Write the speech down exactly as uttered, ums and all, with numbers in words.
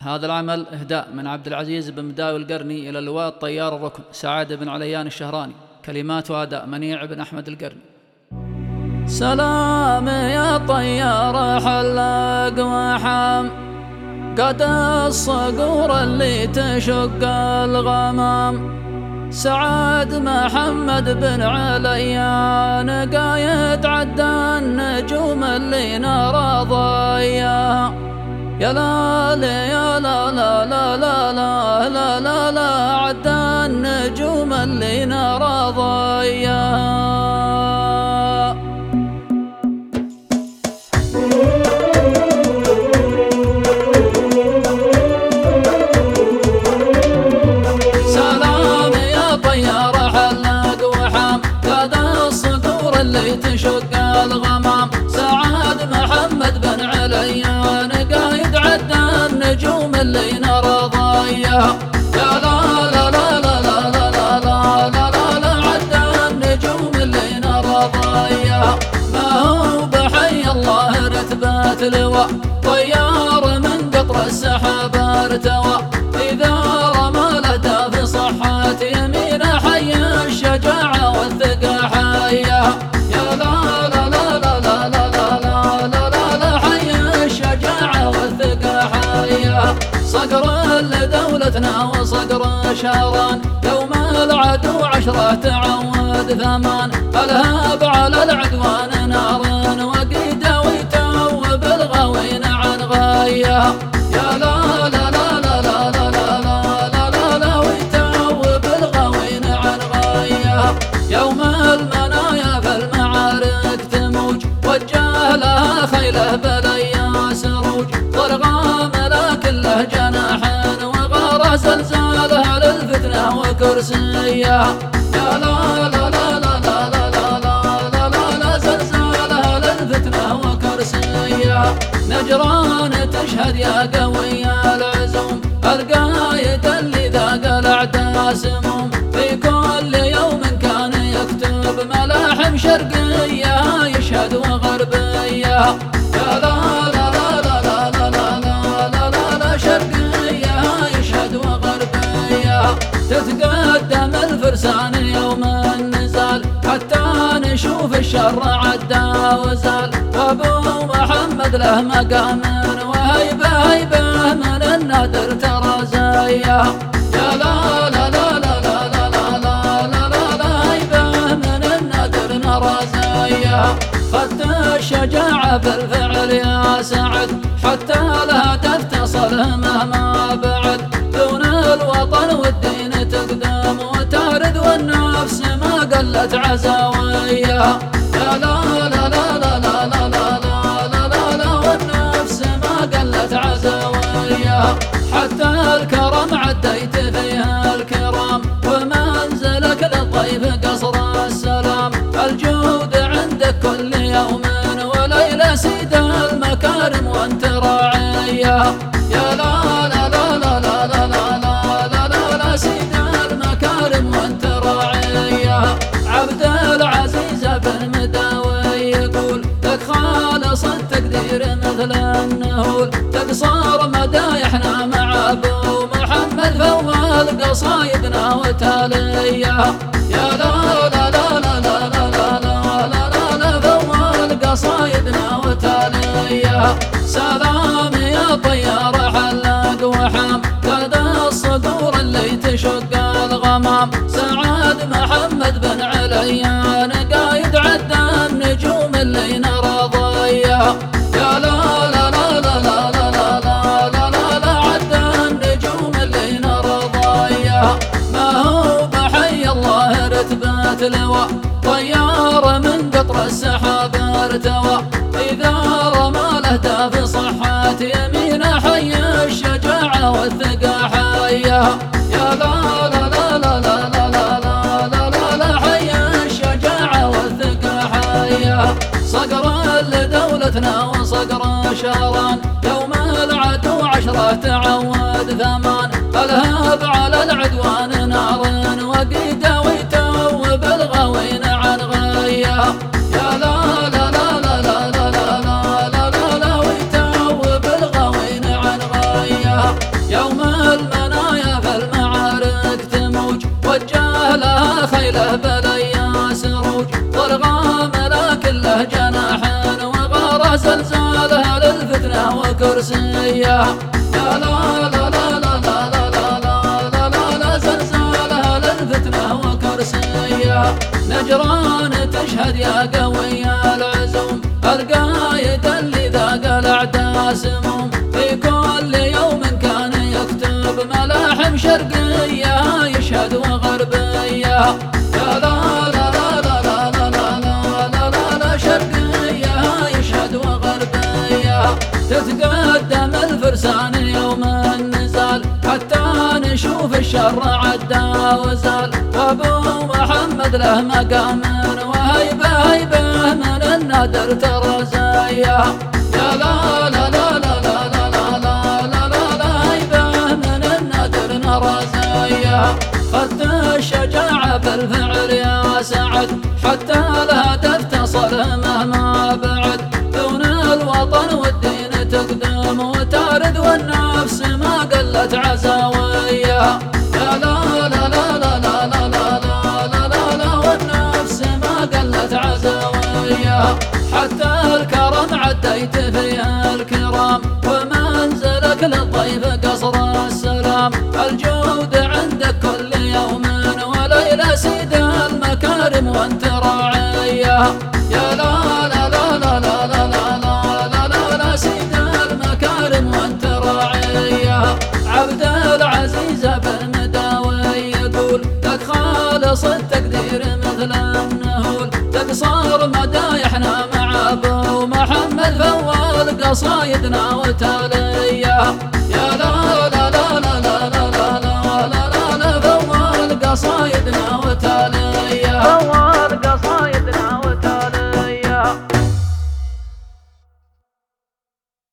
هذا العمل إهداء من عبد العزيز بن مداوي القرني إلى اللواء الطيار الركن سعد بن عليان الشهراني. كلمات وأداء منيع بن أحمد القرني. سلام يا طيار حلاق وحام، قد الصقور اللي تشق الغمام. سعد محمد بن عليان قايد عدى النجوم اللي نرى ضياها. يا لا يا لا لا لا لا لا لا لا لا عدى النجوم اللي نرى ضياها. سلام يا طيار حلاق وحام، قاد الصقور اللي تشق الغمام. سعد محمد بن عليان قايد عدى النجوم اللي نرى ضياها. يا لا لا لا لا لا لا لا لا لا لا عدى النجوم اللي نرى ضياها. ما هو بحي الله رتبة لواء، طيار من قطر السحاب ارتوى. إذا رمى له في صحة يمينه حي الشجاعة والثقة حياها. يا لا لا لا لا لا لا لا لا لا لا حي الشجاعة والثقة حياها. صقر لدولتنا وصقر شهران، يوم العدو عشرة تعود ثمان. الهاب على العدوان نار وقيده ويتوب الغوين عن غياها. يا لا لا لا لا لا لا لا لا لا لا ويتوب الغوين عن غياها. يوم المنايا في المعارك تموج، وجه لها خيله بليا سروج. ضرغام لكن له جناح وغار زلزالها للفتنة وكرسيها. يا لا لا لا لا لا لا لا لا لا لا زلزالها للفتنة وكرسيها. نجران تشهد يا قوي العزوم، القايد اللي ذاق الأعداء سموم. في كل يوم كان يكتب ملاحم شرقية يشهد وغربية. يا لا لا لا لا لا لا لا لا لا لا شرقية يشهد وغربية. تتقدم الفرسان يوم النزال حتى نشوف الشر عدى وزال. أبو محمد له مقام وهيبة هيبة من النادر ترى زيها. يا لا لا لا لا لا لا لا لا لا لا هيبة من النادر نرى زيها. خدت الشجاعة بالفعل يا سعد، حتى لا تتصل مهما بعد. دون الوطن والدين تقدم وتارد والنفس ما قلت عزاويها. يا لا لا لا لا لا لا لا لا لا لا والنفس ما قلت عزاويها. حتى الكرم عديت فيها الكرام، ومنزلك للضيف قصر السلام. الجود عندك كل يوم وليلة سيد المكارم وانت راعيها. يا لا لا لا لا لا لا لا لا لا لا سيد المكارم وانت راعيها. عبد العزيز بن مداوي يقول لك خالص التقدير مثل النهول. تقصر مدايحنا مع ابو محمد فوال قصايدنا وتاليها. يا لا لا لا لا لا لا لا لا لا لا فوال قصايدنا وتاليها. سلام يا طيار حلاق وحام، قاد الصقور اللي تشق الغمام. سعد محمد بن عليان قايد عدى النجوم اللي نرى ضياها. يا لا لا لا لا لا لا لا لا لا لا عدى النجوم اللي نرى ضياها. ما هو بحي الله رتبة لواء، طيار من قطر السحاب ارتوى. إذا رمى له في صحة يمينه حي الشجاعة والثقة حياها. يا لا لا لا لا لا لا لا لا لا لا حي الشجاعة والثقة حياها. صقر لدولتنا وصقر شهران، يوم العدو عشرة تعود ثمان. الهاب على العدوان نار وقيده ويتوب الغوين عن غياها. يا لا لا لا لا لا لا لا لا لا لا ويتوب الغوين عن غياها. كرسيه. يا لا لا لا لا لا لا لا لا لا لا زلزالها للفتنة وكرسيه. نجران تشهد يا قوي العزوم، القايد اللي ذاق الأعداء سموم، في كل يوم كان يكتب ملاحم شرقية يشهد وغربية. يا لا لا لا لا لا لا لا لا لا لا شرقية يشهد وغربية. تتقدم الفرسان يوم النزال حتى نشوف الشر عدى وزال، وابو محمد له مقام وهيبة هيبة من النادر ترى زايا. يا لا لا لا لا لا لا لا لا لا لا هيبة من النادر نرى زايا. خدت الشجاعة بالفعل يا سعد حتى الهدف تصل مهما بعد، دون الوطن والدين تقدم وتارد والنفس ما قلت عزاوية. يا لا لا لا لا لا لا لا لا لا لا والنفس ما قلت عزاوية. حتى الكرم عديت فيها الكرام، ومنزلك للضيف قصر السلام، الجود عندك كل يوم وليلة سيد المكارم وانت راعية. يا لا لا لا لا لا لا لا لا لا لا سيد المكارم وانت راعية. عبد العزيز بالمداوي يقول لك خالص التقدير مثل النهول، تقصر مدايحنا مع ابو محمد فوال قصايدنا وتالية. يا لا